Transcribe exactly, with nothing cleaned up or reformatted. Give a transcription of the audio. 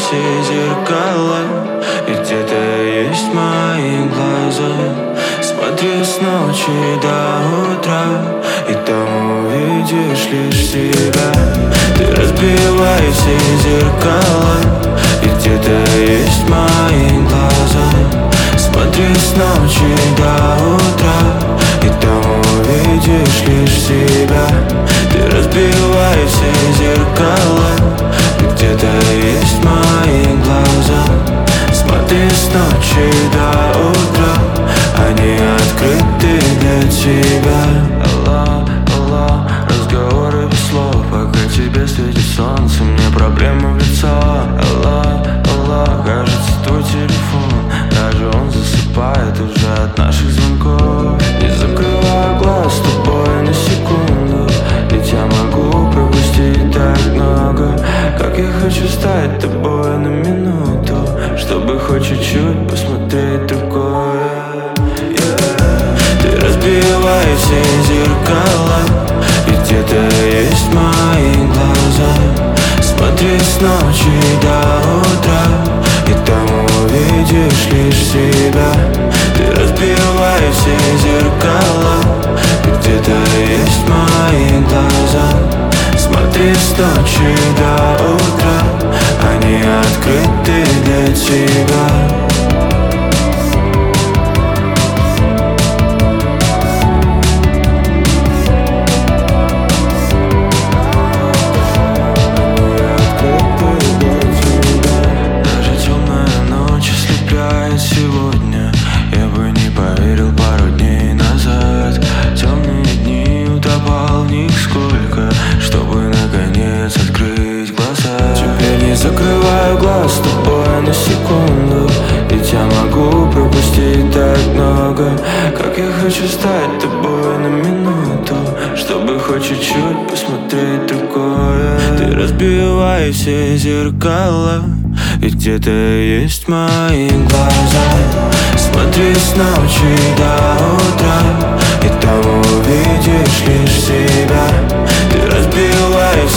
все зеркала, и где-то есть мои глаза. Смотри с ночи до утра, и там увидишь лишь себя. Ты разбивай все зеркала, и где-то есть мои глаза. Смотри с ночи до утра, и там увидишь лишь себя. Ты разбивай все зеркала, и где-то есть мои глаза. Смотри с ночи до утра, они открыты для тебя. Алло, алло, разговоры без слов, пока тебе светит солнце, мне проблема в лицо. Алло, алло, кажется, твой телефон, даже он засыпает уже от наших звонков. Не закрываю глаз с тобой на секунду, ведь я могу пропустить так много. Как я хочу стать тобой на минуту, чтобы хоть чуть-чуть посмотреть другое. Ты разбивай все зеркала, и где-то есть мои глаза. Смотри с ночи до утра, и там увидишь лишь себя. Ты разбивай все зеркала, и где-то есть мои глаза. Смотри с ночи до утра, они открыты для тебя. Сегодня я бы не поверил пару дней назад. Темные дни, утопал в них сколько, чтобы наконец открыть глаза. Теперь не закрываю глаз с тобой на секунду, ведь я могу пропустить так много. Как я хочу стать тобой на минуту, чтобы хоть чуть-чуть посмотреть другое. Ты разбивай все зеркала, ведь где-то есть мои глаза. Смотри с ночи до утра, и там увидишь лишь себя. Ты разбивай